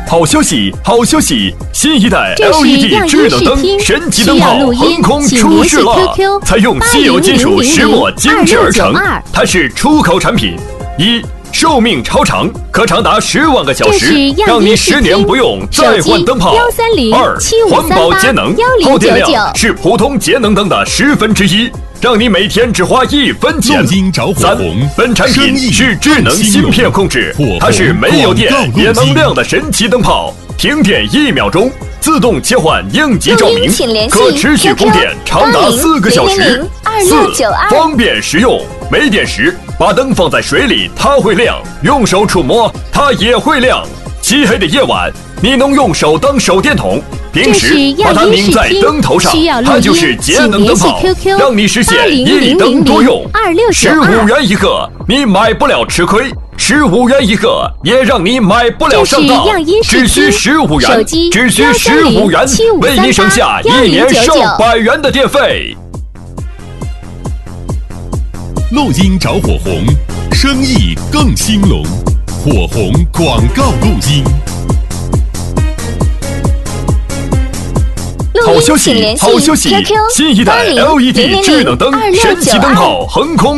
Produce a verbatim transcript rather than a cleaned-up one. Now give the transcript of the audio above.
好消息，好消息！新一代 L E D 智能灯神奇灯泡横空出世了，采用稀有金属石墨精制而成，它是出口产品。一、寿命超长，可长达十万个小时，让你十年不用再换灯泡。二、环保节能，耗电量是普通节能灯的十分之一。让你每天只花一分钱。三，本产品是智能芯片控制，它是没有电也能亮的神奇灯泡，停电一秒钟自动切换应急照明，可持续供电长达四个小时。四，方便实用，没电时把灯放在水里它会亮，用手触摸它也会亮。漆黑的夜晚，你能用手当手电筒，平时把它拧在灯头上，它就是节能灯泡，让你实现一灯多用。十五元一个，你买不了吃亏；十五元一个，也让你买不了上当。只需十五元，只需十五元，为你省下一年上百元的电费。 录音找火红，生意更兴隆。火红广告录音。 好消息，好消息！新一代 L E D 智能灯神奇灯泡横空